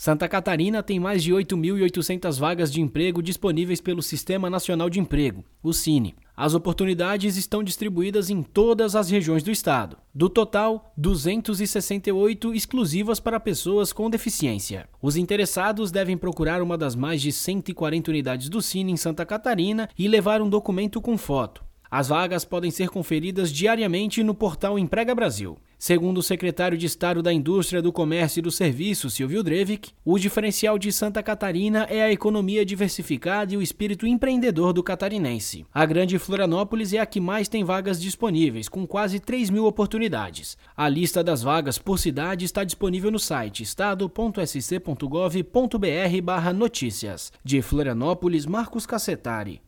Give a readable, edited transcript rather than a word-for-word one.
Santa Catarina tem mais de 8.800 vagas de emprego disponíveis pelo Sistema Nacional de Emprego, o SINE. As oportunidades estão distribuídas em todas as regiões do estado. Do total, 268 exclusivas para pessoas com deficiência. Os interessados devem procurar uma das mais de 140 unidades do SINE em Santa Catarina e levar um documento com foto. As vagas podem ser conferidas diariamente no portal Emprega Brasil. Segundo o secretário de Estado da Indústria, do Comércio e do Serviço, Silvio Drevik, o diferencial de Santa Catarina é a economia diversificada e o espírito empreendedor do catarinense. A Grande Florianópolis é a que mais tem vagas disponíveis, com quase 3.000 oportunidades. A lista das vagas por cidade está disponível no site estado.sc.gov.br/notícias. De Florianópolis, Marcos Cassetari.